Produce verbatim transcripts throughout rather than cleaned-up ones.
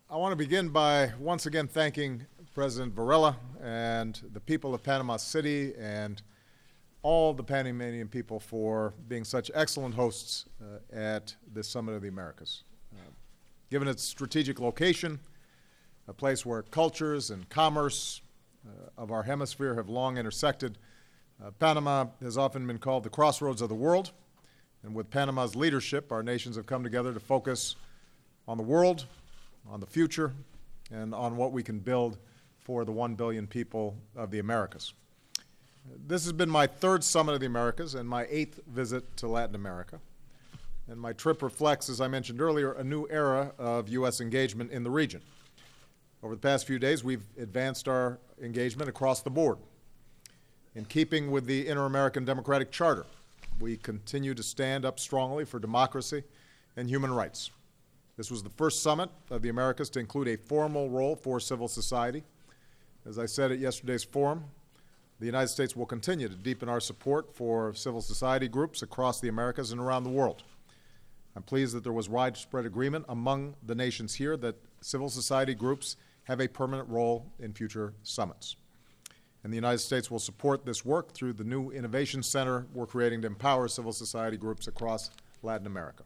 I want to begin by once again thanking President Varela and the people of Panama City and all the Panamanian people for being such excellent hosts uh, at this Summit of the Americas. Uh, given its strategic location, a place where cultures and commerce uh, of our hemisphere have long intersected, uh, Panama has often been called the crossroads of the world. And with Panama's leadership, our nations have come together to focus on the world, on the future, and on what we can build for the one billion people of the Americas. This has been my third Summit of the Americas and my eighth visit to Latin America. And my trip reflects, as I mentioned earlier, a new era of U S engagement in the region. Over the past few days, we've advanced our engagement across the board. In keeping with the Inter-American Democratic Charter, we continue to stand up strongly for democracy and human rights. This was the first summit of the Americas to include a formal role for civil society. As I said at yesterday's forum, the United States will continue to deepen our support for civil society groups across the Americas and around the world. I'm pleased that there was widespread agreement among the nations here that civil society groups have a permanent role in future summits. And the United States will support this work through the new Innovation Center we're creating to empower civil society groups across Latin America.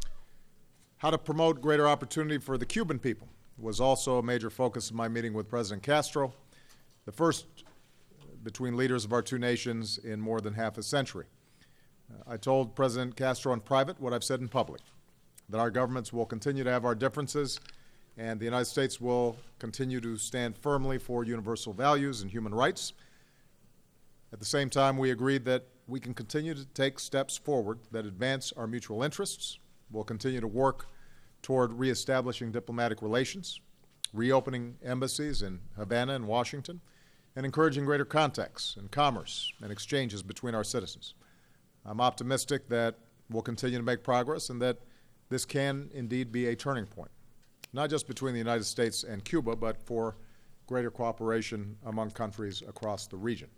How to promote greater opportunity for the Cuban people was also a major focus of my meeting with President Castro, the first between leaders of our two nations in more than half a century. Uh, I told President Castro in private what I've said in public, that our governments will continue to have our differences, and the United States will continue to stand firmly for universal values and human rights. At the same time, we agreed that we can continue to take steps forward that advance our mutual interests. We'll continue to work toward reestablishing diplomatic relations, reopening embassies in Havana and Washington, and encouraging greater contacts and commerce and exchanges between our citizens. I'm optimistic that we'll continue to make progress and that this can indeed be a turning point, not just between the United States and Cuba, but for greater cooperation among countries across the region.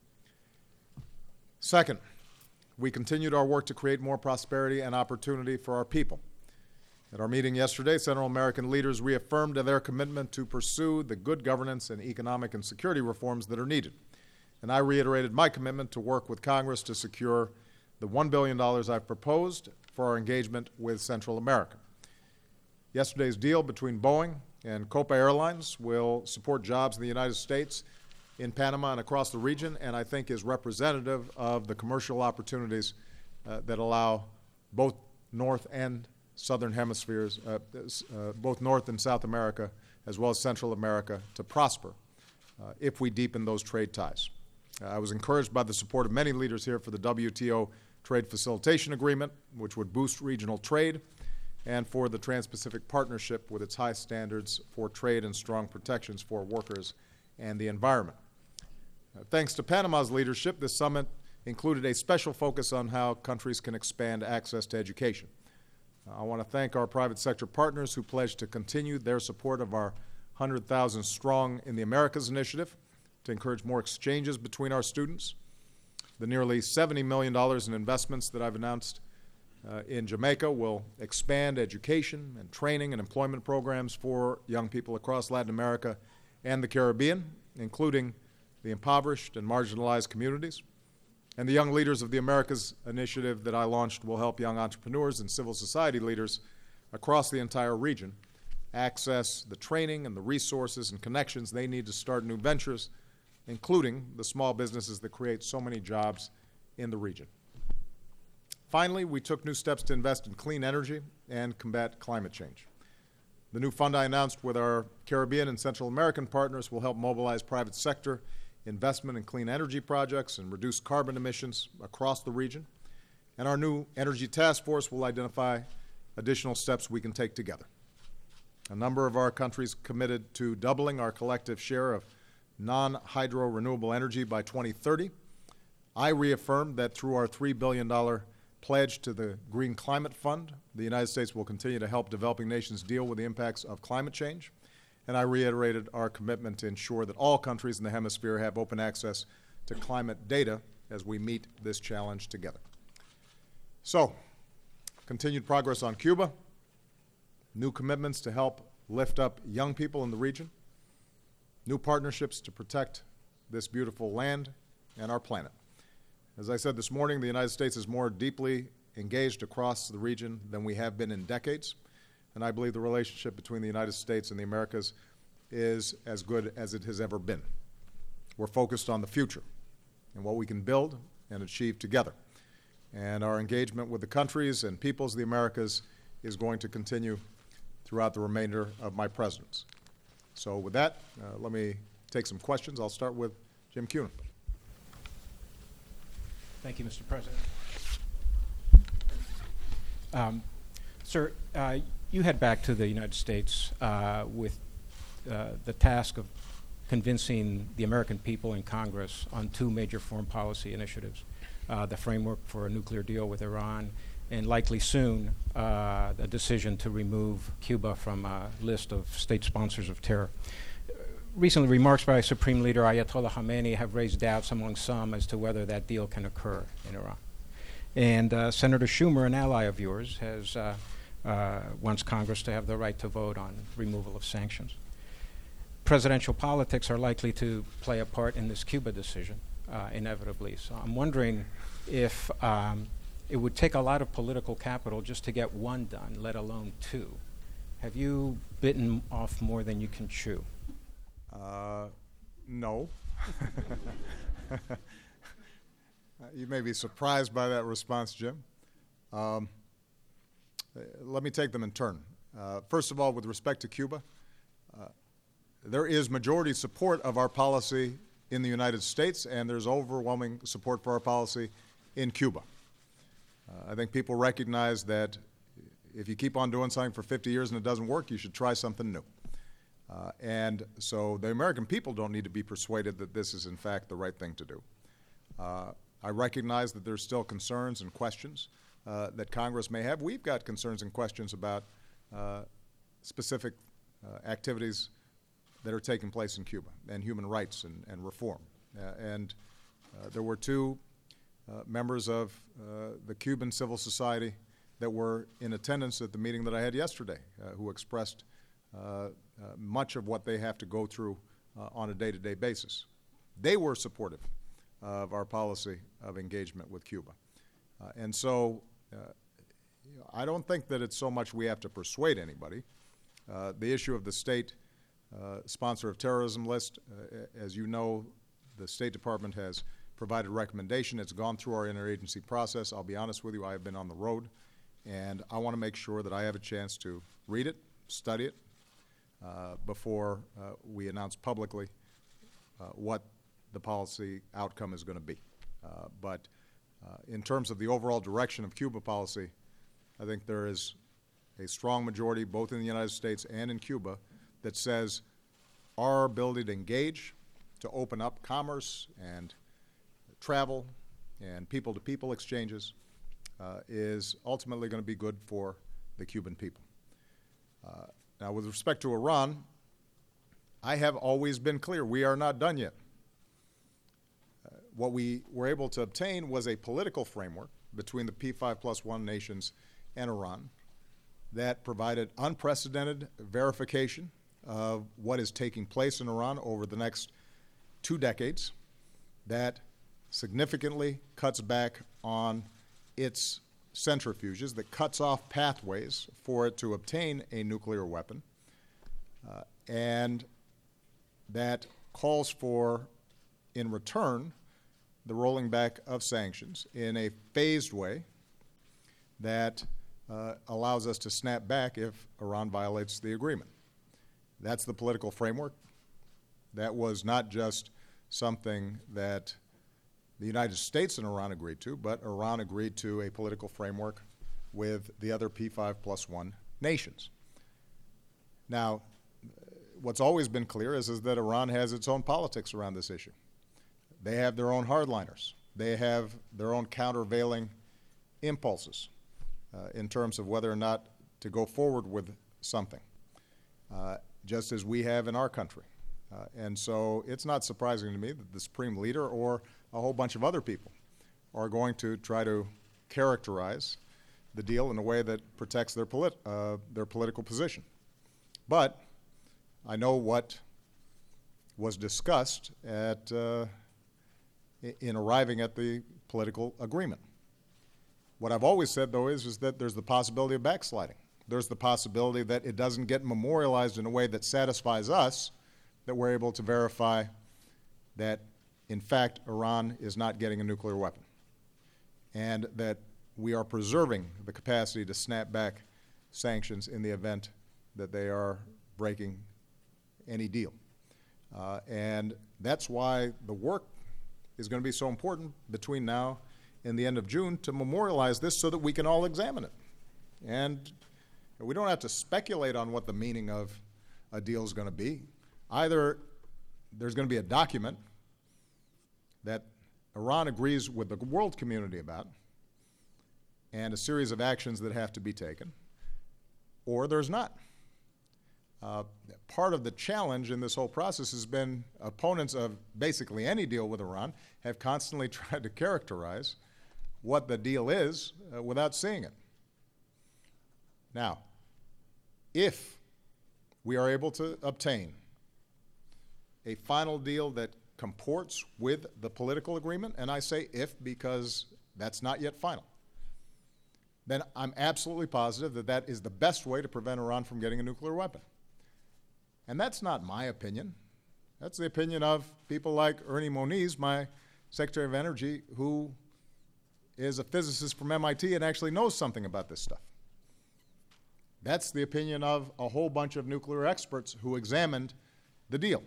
Second, we continued our work to create more prosperity and opportunity for our people. At our meeting yesterday, Central American leaders reaffirmed their commitment to pursue the good governance and economic and security reforms that are needed. And I reiterated my commitment to work with Congress to secure the one billion dollars I've proposed for our engagement with Central America. Yesterday's deal between Boeing and Copa Airlines will support jobs in the United States, in Panama, and across the region, and I think is representative of the commercial opportunities uh, that allow both North and Southern hemispheres, uh, uh, both North and South America, as well as Central America, to prosper uh, if we deepen those trade ties. Uh, I was encouraged by the support of many leaders here for the W T O Trade Facilitation Agreement, which would boost regional trade, and for the Trans-Pacific Partnership with its high standards for trade and strong protections for workers and the environment. Uh, thanks to Panama's leadership, this summit included a special focus on how countries can expand access to education. I want to thank our private sector partners who pledged to continue their support of our one hundred thousand Strong in the Americas initiative to encourage more exchanges between our students. The nearly seventy million dollars in investments that I've announced uh, in Jamaica will expand education and training and employment programs for young people across Latin America and the Caribbean, including the impoverished and marginalized communities. And the Young Leaders of the Americas initiative that I launched will help young entrepreneurs and civil society leaders across the entire region access the training and the resources and connections they need to start new ventures, including the small businesses that create so many jobs in the region. Finally, we took new steps to invest in clean energy and combat climate change. The new fund I announced with our Caribbean and Central American partners will help mobilize private sector investment in clean energy projects and reduce carbon emissions across the region. And our new Energy Task Force will identify additional steps we can take together. A number of our countries committed to doubling our collective share of non-hydro renewable energy by twenty thirty. I reaffirmed that through our three billion dollars pledge to the Green Climate Fund, the United States will continue to help developing nations deal with the impacts of climate change. And I reiterated our commitment to ensure that all countries in the hemisphere have open access to climate data as we meet this challenge together. So, continued progress on Cuba, new commitments to help lift up young people in the region, new partnerships to protect this beautiful land and our planet. As I said this morning, the United States is more deeply engaged across the region than we have been in decades, and I believe the relationship between the United States and the Americas is as good as it has ever been. We're focused on the future and what we can build and achieve together. And our engagement with the countries and peoples of the Americas is going to continue throughout the remainder of my presidency. So with that, uh, let me take some questions. I'll start with Jim Kunin. Thank you, Mister President. Um, sir, uh, you head back to the United States uh, with uh, the task of convincing the American people in Congress on two major foreign policy initiatives, uh, the framework for a nuclear deal with Iran, and likely soon uh, the decision to remove Cuba from a list of state sponsors of terror. Recently, remarks by Supreme Leader Ayatollah Khamenei have raised doubts among some as to whether that deal can occur in Iran. And uh, Senator Schumer, an ally of yours, has uh, uh, wants Congress to have the right to vote on removal of sanctions. Presidential politics are likely to play a part in this Cuba decision, uh, inevitably. So I'm wondering if um, it would take a lot of political capital just to get one done, let alone two. Have you bitten off more than you can chew? Uh, no. You may be surprised by that response, Jim. Um, let me take them in turn. Uh, first of all, with respect to Cuba, uh, there is majority support of our policy in the United States, and there's overwhelming support for our policy in Cuba. Uh, I think people recognize that if you keep on doing something for fifty years and it doesn't work, you should try something new. Uh, and so the American people don't need to be persuaded that this is, in fact, the right thing to do. Uh, I recognize that there's still concerns and questions uh, that Congress may have. We've got concerns and questions about uh, specific uh, activities that are taking place in Cuba and human rights and, and reform. Uh, and uh, there were two uh, members of uh, the Cuban civil society that were in attendance at the meeting that I had yesterday uh, who expressed uh, uh, much of what they have to go through uh, on a day-to-day basis. They were supportive of our policy of engagement with Cuba. Uh, and so uh, you know, I don't think that it's so much we have to persuade anybody. Uh, the issue of the state uh, sponsor of terrorism list, uh, as you know, the State Department has provided a recommendation. It's gone through our interagency process. I'll be honest with you, I have been on the road, and I want to make sure that I have a chance to read it, study it, uh, before uh, we announce publicly uh, what the policy outcome is going to be. Uh, but uh, in terms of the overall direction of Cuba policy, I think there is a strong majority, both in the United States and in Cuba, that says our ability to engage, to open up commerce and travel and people-to-people exchanges uh, is ultimately going to be good for the Cuban people. Uh, now, with respect to Iran, I have always been clear, we are not done yet. What we were able to obtain was a political framework between the P five plus one nations and Iran that provided unprecedented verification of what is taking place in Iran over the next two decades, that significantly cuts back on its centrifuges, that cuts off pathways for it to obtain a nuclear weapon, uh, and that calls for, in return, the rolling back of sanctions in a phased way that uh, allows us to snap back if Iran violates the agreement. That's the political framework. That was not just something that the United States and Iran agreed to, but Iran agreed to a political framework with the other P five plus one nations. Now, what's always been clear is, is that Iran has its own politics around this issue. They have their own hardliners. They have their own countervailing impulses uh, in terms of whether or not to go forward with something, uh, just as we have in our country. Uh, and so it's not surprising to me that the Supreme Leader or a whole bunch of other people are going to try to characterize the deal in a way that protects their, polit- uh, their political position. But I know what was discussed at, uh, in arriving at the political agreement. What I've always said, though, is, is that there's the possibility of backsliding. There's the possibility that it doesn't get memorialized in a way that satisfies us, that we're able to verify that, in fact, Iran is not getting a nuclear weapon, and that we are preserving the capacity to snap back sanctions in the event that they are breaking any deal. Uh, and that's why the work is going to be so important between now and the end of June to memorialize this so that we can all examine it. And we don't have to speculate on what the meaning of a deal is going to be. Either there's going to be a document that Iran agrees with the world community about and a series of actions that have to be taken, or there's not. Uh, part of the challenge in this whole process has been opponents of basically any deal with Iran have constantly tried to characterize what the deal is uh, without seeing it. Now, if we are able to obtain a final deal that comports with the political agreement, and I say if because that's not yet final, then I'm absolutely positive that that is the best way to prevent Iran from getting a nuclear weapon. And that's not my opinion. That's the opinion of people like Ernie Moniz, my Secretary of Energy, who is a physicist from M I T and actually knows something about this stuff. That's the opinion of a whole bunch of nuclear experts who examined the deal.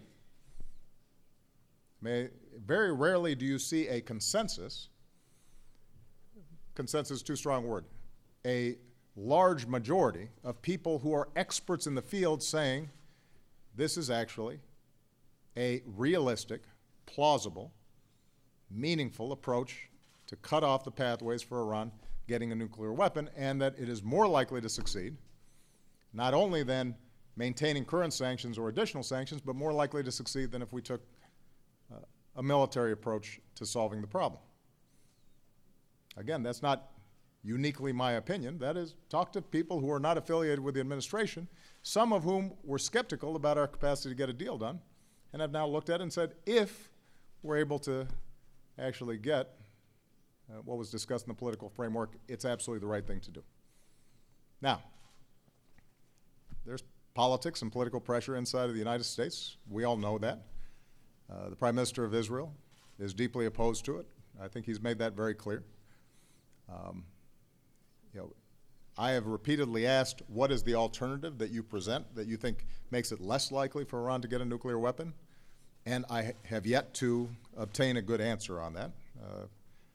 May, very rarely do you see a consensus, consensus is too strong a word, a large majority of people who are experts in the field saying this is actually a realistic, plausible, meaningful approach to cut off the pathways for Iran getting a nuclear weapon, and that it is more likely to succeed, not only than maintaining current sanctions or additional sanctions, but more likely to succeed than if we took uh, a military approach to solving the problem. Again, that's not uniquely my opinion. That is, talk to people who are not affiliated with the administration, some of whom were skeptical about our capacity to get a deal done, and have now looked at it and said, if we're able to actually get uh, what was discussed in the political framework, it's absolutely the right thing to do. Now, there's politics and political pressure inside of the United States. We all know that. Uh, the Prime Minister of Israel is deeply opposed to it. I think he's made that very clear. Um, you know, I have repeatedly asked, what is the alternative that you present that you think makes it less likely for Iran to get a nuclear weapon? And I ha- have yet to obtain a good answer on that. Uh,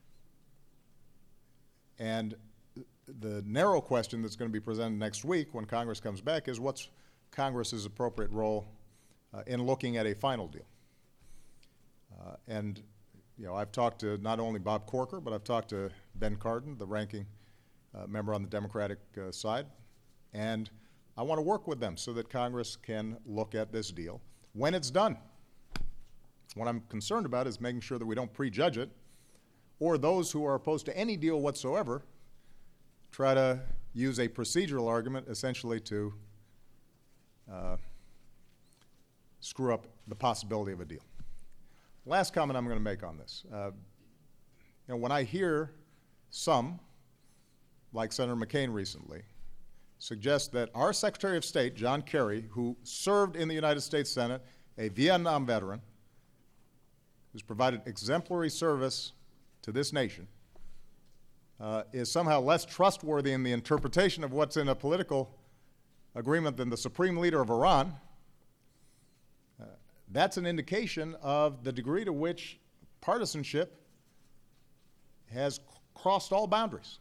and the narrow question that's going to be presented next week when Congress comes back is what's Congress's appropriate role uh, in looking at a final deal? Uh, and, you know, I've talked to not only Bob Corker, but I've talked to Ben Cardin, the ranking uh, member on the Democratic uh, side, and I want to work with them so that Congress can look at this deal when it's done. What I'm concerned about is making sure that we don't prejudge it, or those who are opposed to any deal whatsoever try to use a procedural argument essentially to uh, screw up the possibility of a deal. Last comment I'm going to make on this. Uh, you know, when I hear some, like Senator McCain recently, suggest that our Secretary of State, John Kerry, who served in the United States Senate, a Vietnam veteran, who's provided exemplary service to this nation, uh, is somehow less trustworthy in the interpretation of what's in a political agreement than the supreme leader of Iran, uh, that's an indication of the degree to which partisanship has crossed all boundaries.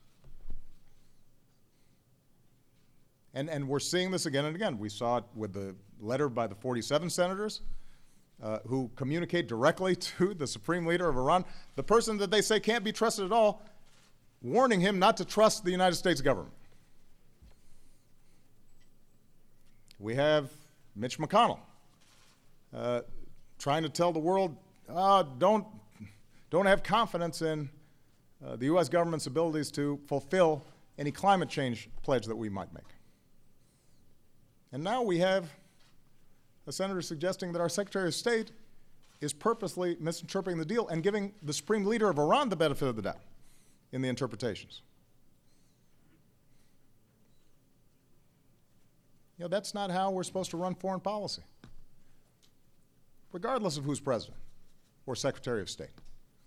And, and we're seeing this again and again. We saw it with the letter by the forty-seven senators uh, who communicate directly to the supreme leader of Iran, the person that they say can't be trusted at all, warning him not to trust the United States government. We have Mitch McConnell uh, trying to tell the world, uh, don't, don't have confidence in uh, the U S government's abilities to fulfill any climate change pledge that we might make. And now we have a senator suggesting that our Secretary of State is purposely misinterpreting the deal and giving the supreme leader of Iran the benefit of the doubt in the interpretations. You know, that's not how we're supposed to run foreign policy, regardless of who's president or Secretary of State.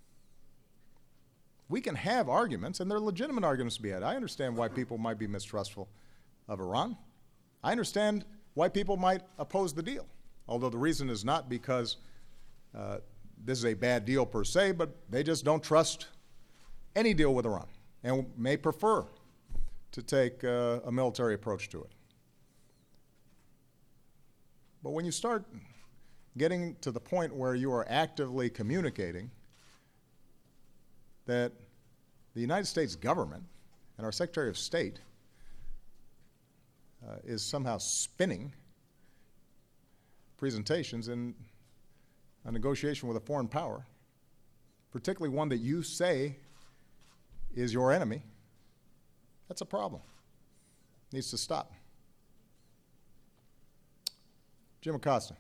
We can have arguments, and they're legitimate arguments to be had. I understand why people might be mistrustful of Iran. I understand why people might oppose the deal, although the reason is not because uh, this is a bad deal per se, but they just don't trust any deal with Iran and may prefer to take uh, a military approach to it. But when you start getting to the point where you are actively communicating that the United States government and our Secretary of State uh, is somehow spinning presentations in a negotiation with a foreign power, particularly one that you say is your enemy, that's a problem. It needs to stop. Jim Acosta.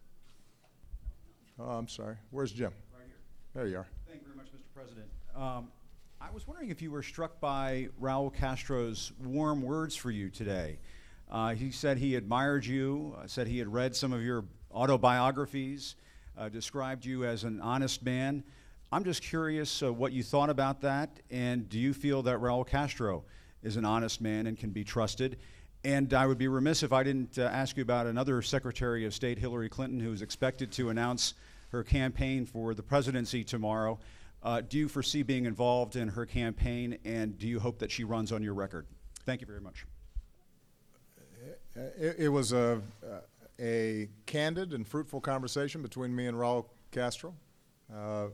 Oh, I'm sorry. Where's Jim? Right here. There you are. Thank you very much, Mister President. Um, I was wondering if you were struck by Raul Castro's warm words for you today. Uh, he said he admired you, uh, said he had read some of your autobiographies, uh, described you as an honest man. I'm just curious uh, what you thought about that, and do you feel that Raul Castro is an honest man and can be trusted? And I would be remiss if I didn't uh, ask you about another Secretary of State, Hillary Clinton, who is expected to announce her campaign for the presidency tomorrow. Uh, do you foresee being involved in her campaign, and do you hope that she runs on your record? Thank you very much. It, it was a, a candid and fruitful conversation between me and Raul Castro. Uh,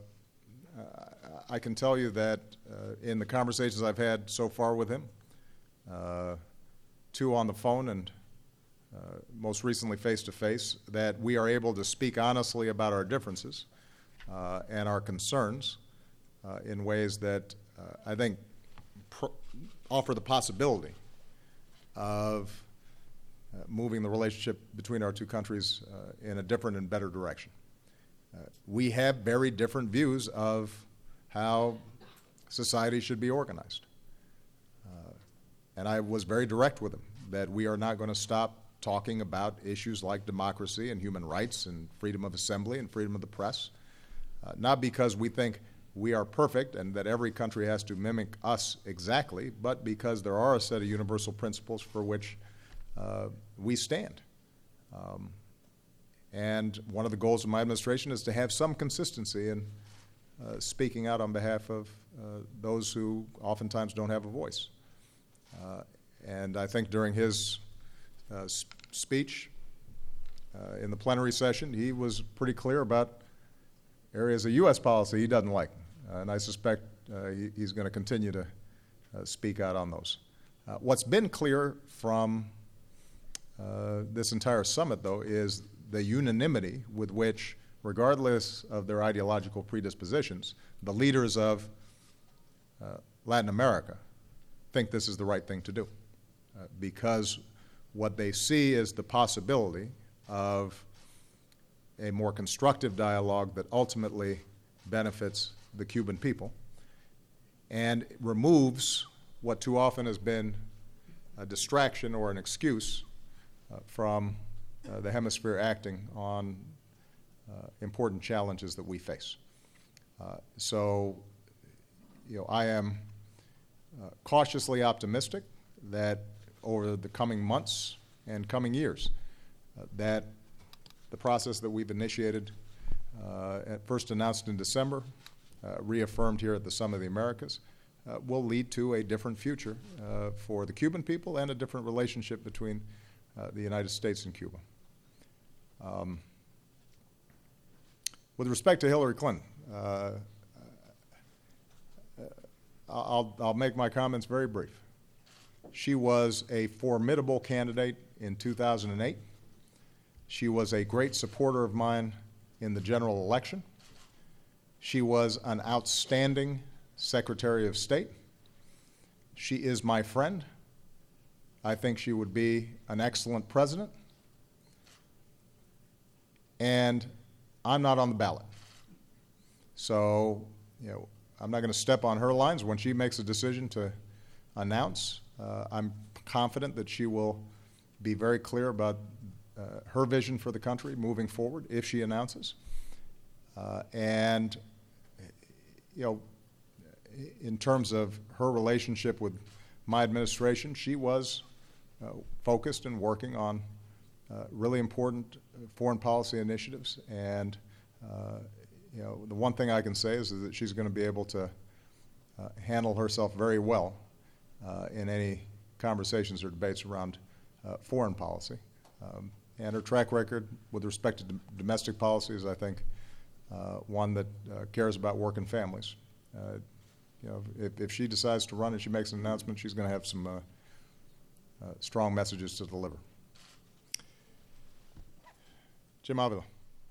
I can tell you that uh, in the conversations I've had so far with him, uh, two on the phone and uh, most recently face-to-face, that we are able to speak honestly about our differences uh, and our concerns uh, in ways that uh, I think pr offer the possibility of uh, moving the relationship between our two countries uh, in a different and better direction. Uh, we have very different views of how society should be organized. Uh, and I was very direct with him that we are not going to stop talking about issues like democracy and human rights and freedom of assembly and freedom of the press, uh, not because we think we are perfect and that every country has to mimic us exactly, but because there are a set of universal principles for which uh, we stand. Um, and one of the goals of my administration is to have some consistency in uh, speaking out on behalf of uh, those who oftentimes don't have a voice. Uh, and I think during his uh, sp speech uh, in the plenary session, he was pretty clear about areas of U S policy he doesn't like. Uh, and I suspect uh, he, he's going to continue to uh, speak out on those. Uh, what's been clear from uh, this entire summit, though, is the unanimity with which, regardless of their ideological predispositions, the leaders of uh, Latin America think this is the right thing to do. Uh, because what they see is the possibility of a more constructive dialogue that ultimately benefits the Cuban people and removes what too often has been a distraction or an excuse uh, from uh, the hemisphere acting on uh, important challenges that we face. Uh, so, you know, I am uh, cautiously optimistic that over the coming months and coming years, uh, that the process that we've initiated, uh, at first announced in December, uh, reaffirmed here at the Summit of the Americas, uh, will lead to a different future uh, for the Cuban people and a different relationship between uh, the United States and Cuba. Um, with respect to Hillary Clinton, uh, I'll, I'll make my comments very brief. She was a formidable candidate in two thousand eight. She was a great supporter of mine in the general election. She was an outstanding Secretary of State. She is my friend. I think she would be an excellent president. and I'm not on the ballot. So, you know, I'm not going to step on her lines. When she makes a decision to announce, uh, I'm confident that she will be very clear about uh, her vision for the country moving forward if she announces. Uh, and, you know, in terms of her relationship with my administration, she was uh, focused and working on uh, really important foreign policy initiatives. And, uh, you know, the one thing I can say is, is that she's going to be able to uh, handle herself very well uh, in any conversations or debates around uh, foreign policy. Um, and her track record with respect to d domestic policy is, I think, uh, one that uh, cares about working families. Uh, you know, if, if she decides to run and she makes an announcement, she's going to have some uh, uh, strong messages to deliver. Jim Avila.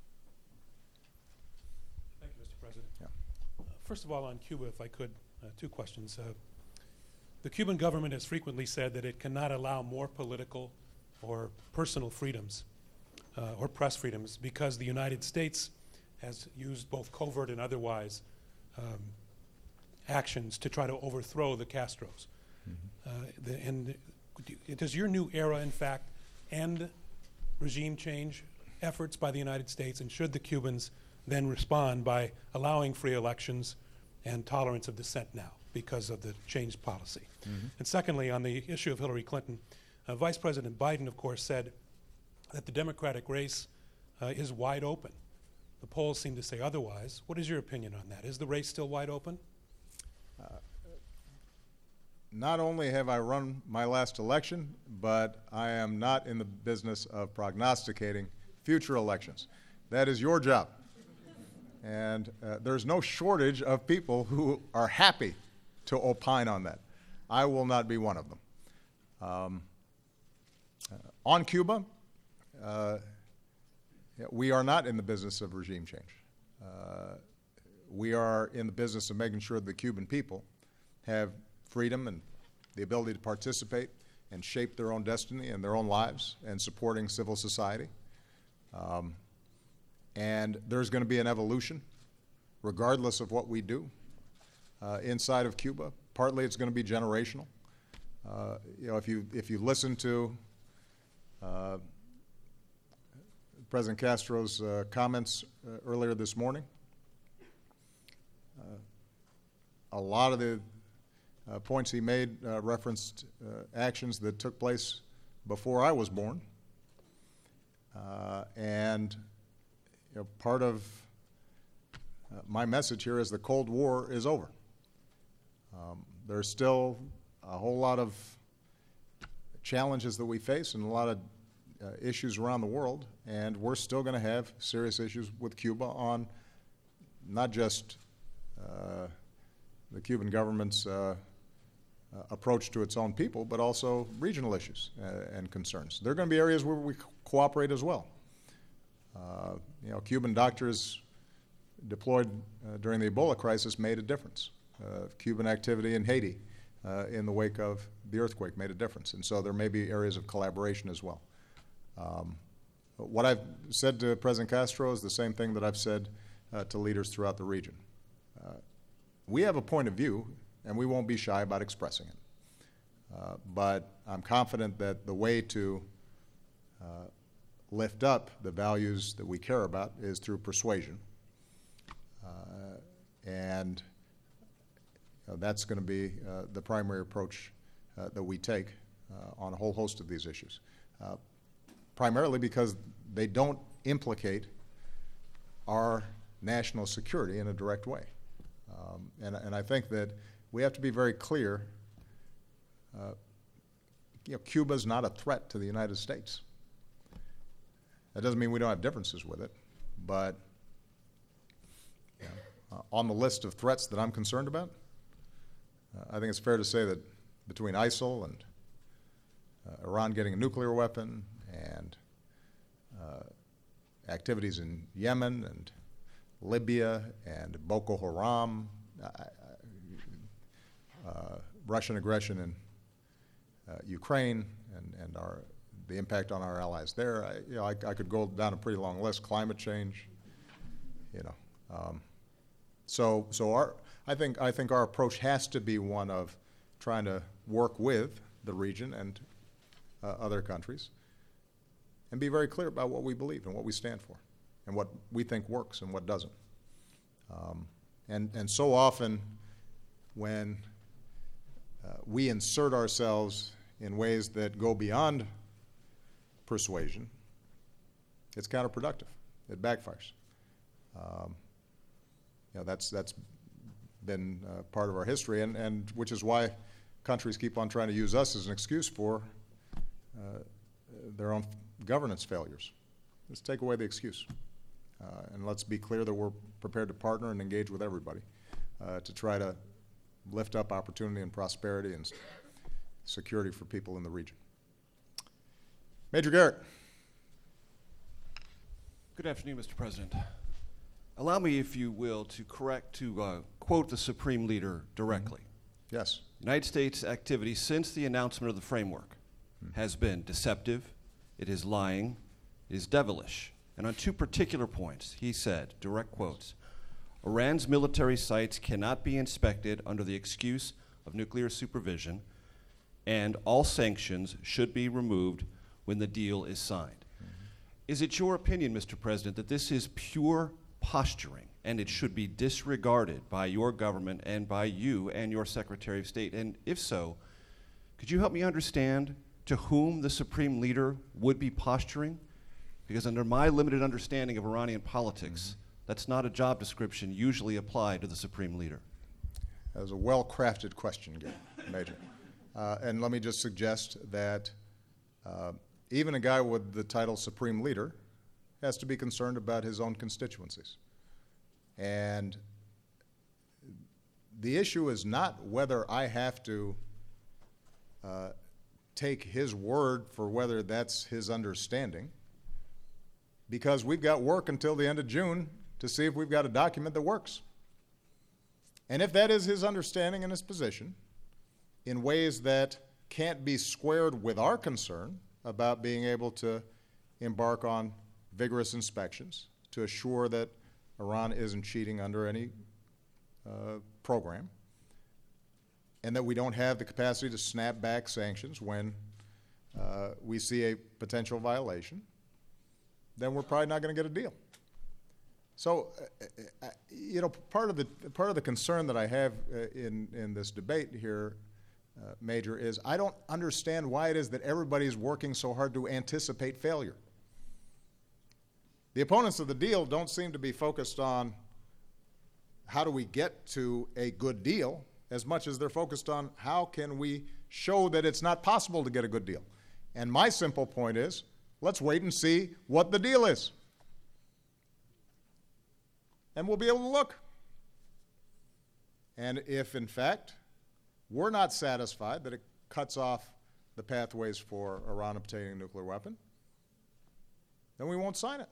Thank you, Mister President. Yeah. Uh, first of all, on Cuba, if I could, uh, two questions. Uh, the Cuban government has frequently said that it cannot allow more political or personal freedoms uh, or press freedoms because the United States has used both covert and otherwise um, actions to try to overthrow the Castros. Mm-hmm. uh, the, and do, does your new era, in fact, end regime change efforts by the United States, and should the Cubans then respond by allowing free elections and tolerance of dissent now because of the changed policy? Mm-hmm. And secondly, on the issue of Hillary Clinton, uh, Vice President Biden, of course, said that the Democratic race uh, is wide open. The polls seem to say otherwise. What is your opinion on that? Is the race still wide open? Uh, not only have I run my last election, but I am not in the business of prognosticating future elections. That is your job. And uh, there's no shortage of people who are happy to opine on that. I will not be one of them. Um, uh, on Cuba, uh, we are not in the business of regime change. Uh, we are in the business of making sure the Cuban people have freedom and the ability to participate and shape their own destiny and their own lives, and supporting civil society. Um, and there's going to be an evolution, regardless of what we do uh, inside of Cuba. Partly it's going to be generational. Uh, you know, if you if you listen to uh, President Castro's uh, comments uh, earlier this morning, uh, a lot of the uh, points he made uh, referenced uh, actions that took place before I was born. Uh, and you know, part of uh, my message here is the Cold War is over. Um, there's still a whole lot of challenges that we face and a lot of uh, issues around the world, and we're still going to have serious issues with Cuba on not just uh, the Cuban government's uh, uh, approach to its own people, but also regional issues uh, and concerns. There are going to be areas where we cooperate as well. Uh, you know, Cuban doctors deployed uh, during the Ebola crisis made a difference. Uh, Cuban activity in Haiti uh, in the wake of the earthquake made a difference. And so there may be areas of collaboration as well. Um, what I've said to President Castro is the same thing that I've said uh, to leaders throughout the region. Uh, we have a point of view, and we won't be shy about expressing it. Uh, but I'm confident that the way to uh, lift up the values that we care about is through persuasion. Uh, and you know, that's going to be uh, the primary approach uh, that we take uh, on a whole host of these issues. Uh, primarily because they don't implicate our national security in a direct way. Um, and, and I think that we have to be very clear. Uh, you know, Cuba's not a threat to the United States. That doesn't mean we don't have differences with it, but you know, uh, on the list of threats that I'm concerned about, uh, I think it's fair to say that between ISIL and uh, Iran getting a nuclear weapon and uh, activities in Yemen and Libya and Boko Haram, uh, uh, Russian aggression in uh, Ukraine, and, and our the impact on our allies there. I, you know, I, I could go down a pretty long list. Climate change, you know. Um, so, so our, I think, I think our approach has to be one of trying to work with the region and uh, other countries, and be very clear about what we believe and what we stand for, and what we think works and what doesn't. Um, and and so often, when uh, we insert ourselves in ways that go beyond persuasion, it's counterproductive. It backfires. Um, you know, that's that's been uh, part of our history, and, and which is why countries keep on trying to use us as an excuse for uh, their own governance failures. Let's take away the excuse, uh, and let's be clear that we're prepared to partner and engage with everybody uh, to try to lift up opportunity and prosperity and security for people in the region. Major Garrett. Good afternoon, Mister President. Allow me, if you will, to correct, to uh, quote the Supreme Leader directly. Mm-hmm. Yes. United States activity since the announcement of the framework mm-hmm. has been deceptive, it is lying, it is devilish. And on two particular points, he said, direct quotes, Iran's military sites cannot be inspected under the excuse of nuclear supervision, and all sanctions should be removed when the deal is signed. Mm-hmm. Is it your opinion, Mister President, that this is pure posturing and it should be disregarded by your government and by you and your Secretary of State? And if so, could you help me understand to whom the Supreme Leader would be posturing? Because under my limited understanding of Iranian politics, mm-hmm. that's not a job description usually applied to the Supreme Leader. That was a well-crafted question, Major. Uh, and let me just suggest that uh, even a guy with the title Supreme Leader has to be concerned about his own constituencies. And the issue is not whether I have to uh, take his word for whether that's his understanding, because we've got work until the end of June to see if we've got a document that works. And if that is his understanding and his position, in ways that can't be squared with our concern about being able to embark on vigorous inspections to assure that Iran isn't cheating under any uh, program, and that we don't have the capacity to snap back sanctions when uh, we see a potential violation, then we're probably not going to get a deal. So, uh, uh, you know, part of the part of the concern that I have uh, in in this debate here, uh, Major, is I don't understand why it is that everybody is working so hard to anticipate failure. The opponents of the deal don't seem to be focused on how do we get to a good deal as much as they're focused on how can we show that it's not possible to get a good deal. And my simple point is, let's wait and see what the deal is. And we'll be able to look. And if, in fact, we're not satisfied that it cuts off the pathways for Iran obtaining a nuclear weapon, then we won't sign it.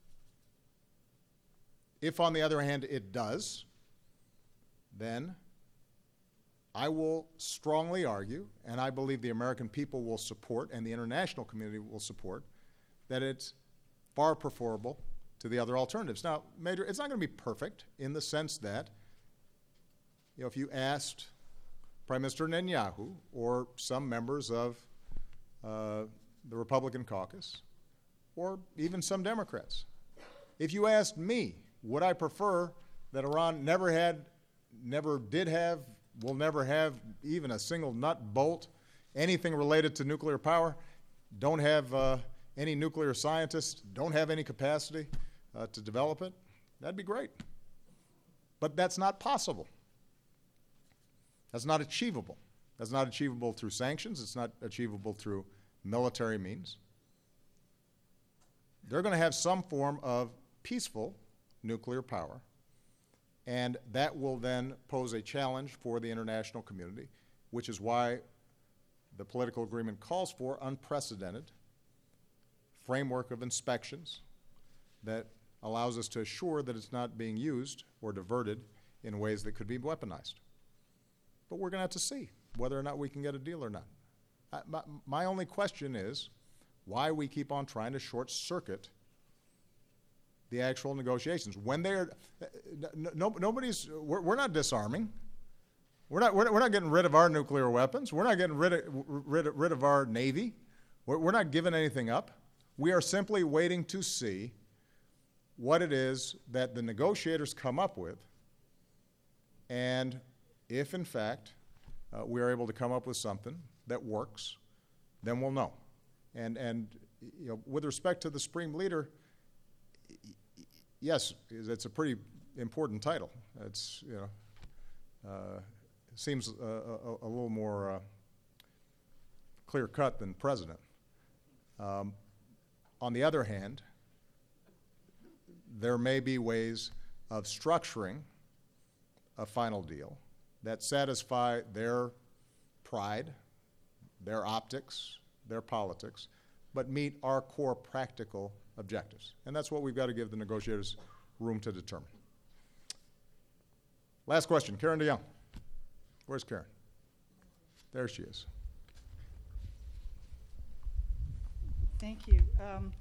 If, on the other hand, it does, then I will strongly argue, and I believe the American people will support, and the international community will support, that it's far preferable to the other alternatives. Now, Major, it's not going to be perfect in the sense that, you know, if you asked Prime Minister Netanyahu or some members of uh, the Republican caucus, or even some Democrats, if you asked me, would I prefer that Iran never had, never did have, will never have even a single nut, bolt, anything related to nuclear power, don't have uh, any nuclear scientists, don't have any capacity uh, to develop it, that'd be great. But that's not possible. That's not achievable. That's not achievable through sanctions. It's not achievable through military means. They're going to have some form of peaceful nuclear power, and that will then pose a challenge for the international community, which is why the political agreement calls for unprecedented framework of inspections that allows us to assure that it's not being used or diverted in ways that could be weaponized. But we're going to have to see whether or not we can get a deal or not. I, my, my only question is why we keep on trying to short-circuit the actual negotiations. When they're, no, nobody's, we're, we're not disarming. We're not, we're not getting rid of our nuclear weapons. We're not getting rid of, rid of, rid of our Navy. We're, we're not giving anything up. We are simply waiting to see what it is that the negotiators come up with, and if, in fact, uh, we are able to come up with something that works, then we'll know. And, and you know, with respect to the Supreme Leader, yes, it's a pretty important title. It's, you know, uh, seems a, a, a little more uh, clear-cut than president. Um, on the other hand, there may be ways of structuring a final deal that satisfy their pride, their optics, their politics, but meet our core practical objectives. And that's what we've got to give the negotiators room to determine. Last question, Karen DeYoung. Where's Karen? There she is. Thank you. Um,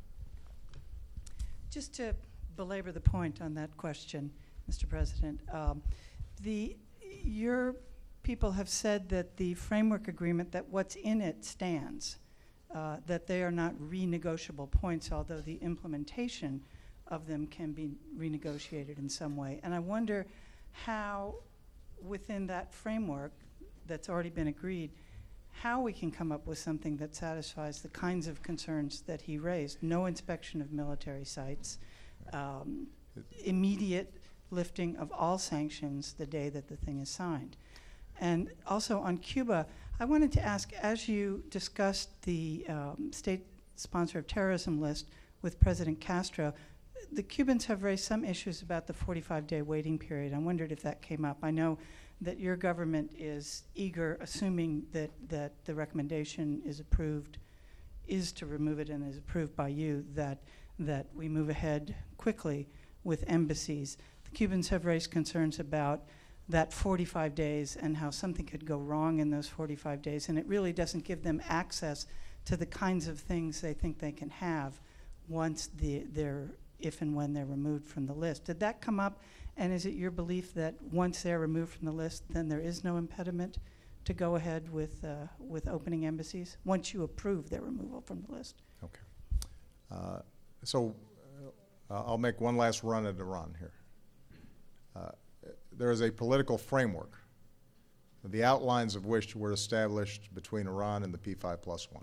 just to belabor the point on that question, Mister President, um, the, your people have said that the framework agreement, that what's in it stands, uh, that they are not renegotiable points, although the implementation of them can be renegotiated in some way. And I wonder how, within that framework that's already been agreed, how we can come up with something that satisfies the kinds of concerns that he raised. No inspection of military sites, um, immediate lifting of all sanctions the day that the thing is signed. And also on Cuba, I wanted to ask, as you discussed the um, state sponsor of terrorism list with President Castro, the Cubans have raised some issues about the forty-five day waiting period. I wondered if that came up. I know that your government is eager, assuming that, that the recommendation is approved, is to remove it and is approved by you, that, that we move ahead quickly with embassies. The Cubans have raised concerns about that forty-five days and how something could go wrong in those forty-five days, and it really doesn't give them access to the kinds of things they think they can have once the, they're, if and when they're removed from the list. Did that come up? And is it your belief that once they're removed from the list, then there is no impediment to go ahead with, uh, with opening embassies, once you approve their removal from the list? Okay. Uh, so uh, I'll make one last run at Iran here. Uh, there is a political framework, the outlines of which were established between Iran and the P five plus one.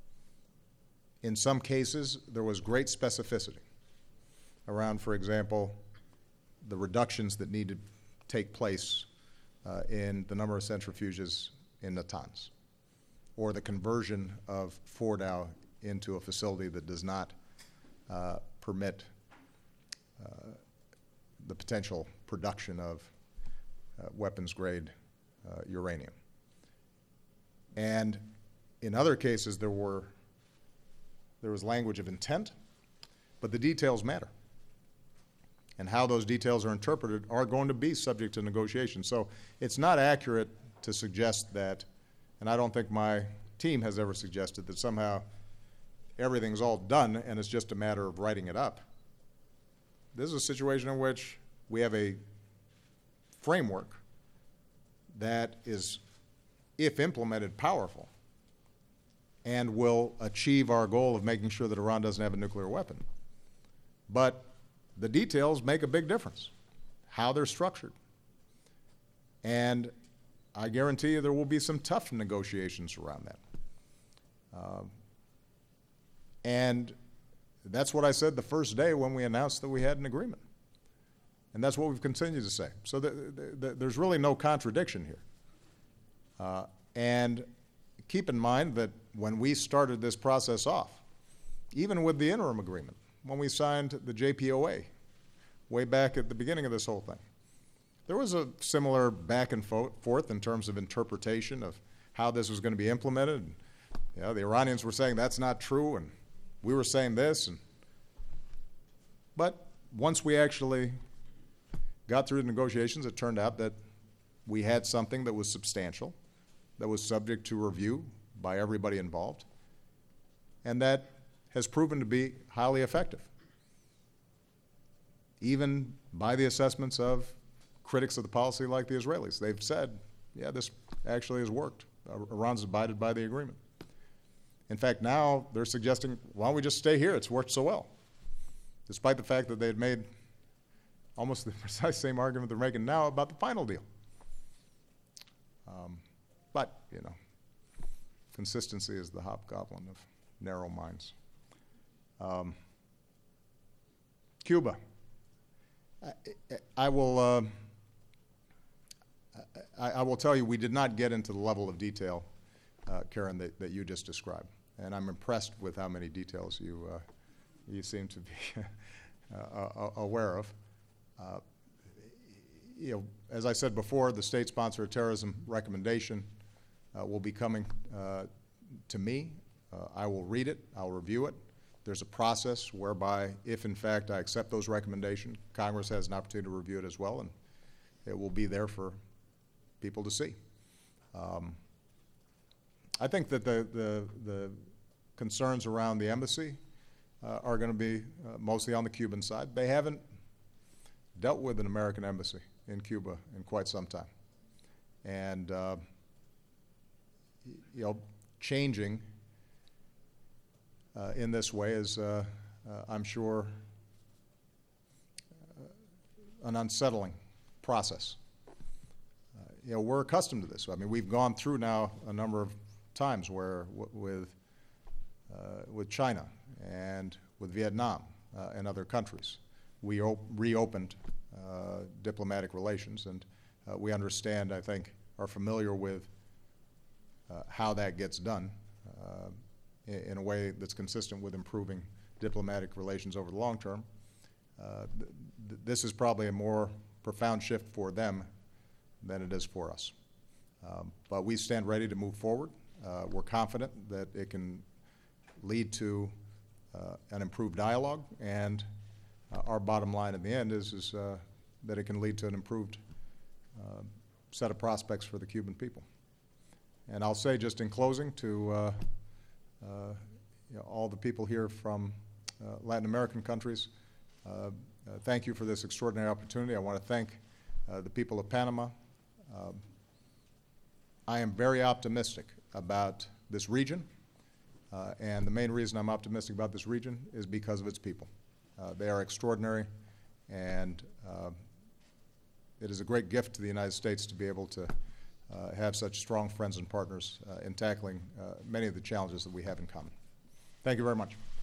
In some cases, there was great specificity around, for example, the reductions that need to take place uh, in the number of centrifuges in Natanz, or the conversion of Fordow into a facility that does not uh, permit uh, the potential production of uh, weapons-grade uh, uranium. And in other cases, there were there was language of intent, but the details matter. And how those details are interpreted are going to be subject to negotiation. So it's not accurate to suggest that, and I don't think my team has ever suggested that somehow everything's all done and it's just a matter of writing it up. This is a situation in which we have a framework that is, if implemented, powerful and will achieve our goal of making sure that Iran doesn't have a nuclear weapon. But the details make a big difference, how they're structured. And I guarantee you there will be some tough negotiations around that. Um, and that's what I said the first day when we announced that we had an agreement. And that's what we've continued to say. So the, the, the, there's really no contradiction here. Uh, and keep in mind that when we started this process off, even with the interim agreement, when we signed the J P O A way back at the beginning of this whole thing, there was a similar back and fo forth in terms of interpretation of how this was going to be implemented. And, you know, the Iranians were saying that's not true, and we were saying this. And, but once we actually got through the negotiations, it turned out that we had something that was substantial, that was subject to review by everybody involved, and that has proven to be highly effective, even by the assessments of critics of the policy like the Israelis. They've said, yeah, this actually has worked. Iran's abided by the agreement. In fact, now they're suggesting, why don't we just stay here? It's worked so well, despite the fact that they had made almost the precise same argument they're making now about the final deal. Um, but, you know, consistency is the hobgoblin of narrow minds. Um, Cuba. I, I will. Uh, I, I will tell you, we did not get into the level of detail, uh, Karen, that, that you just described, and I'm impressed with how many details you uh, you seem to be uh, aware of. Uh, you know, as I said before, the state sponsor of terrorism recommendation uh, will be coming uh, to me. Uh, I will read it. I'll review it. There's a process whereby, if in fact I accept those recommendations, Congress has an opportunity to review it as well, and it will be there for people to see. Um, I think that the, the, the concerns around the embassy uh, are going to be uh, mostly on the Cuban side. They haven't dealt with an American embassy in Cuba in quite some time. And, uh, you know, changing uh, in this way is, uh, uh, I'm sure, uh, an unsettling process. Uh, you know, we're accustomed to this. I mean, we've gone through now a number of times where w with, uh, with China and with Vietnam uh, and other countries, we op reopened uh, diplomatic relations, and uh, we understand, I think, are familiar with uh, how that gets done uh, in, in a way that's consistent with improving diplomatic relations over the long term. Uh, th th this is probably a more profound shift for them than it is for us. Um, but we stand ready to move forward. Uh, we're confident that it can lead to uh, an improved dialogue, and uh, our bottom line at the end is, is uh, that it can lead to an improved uh, set of prospects for the Cuban people. And I'll say just in closing to uh, uh, you know, all the people here from uh, Latin American countries, uh, uh, thank you for this extraordinary opportunity. I want to thank uh, the people of Panama. Um, I am very optimistic about this region, uh, and the main reason I'm optimistic about this region is because of its people. Uh, they are extraordinary, and uh, it is a great gift to the United States to be able to uh, have such strong friends and partners uh, in tackling uh, many of the challenges that we have in common. Thank you very much.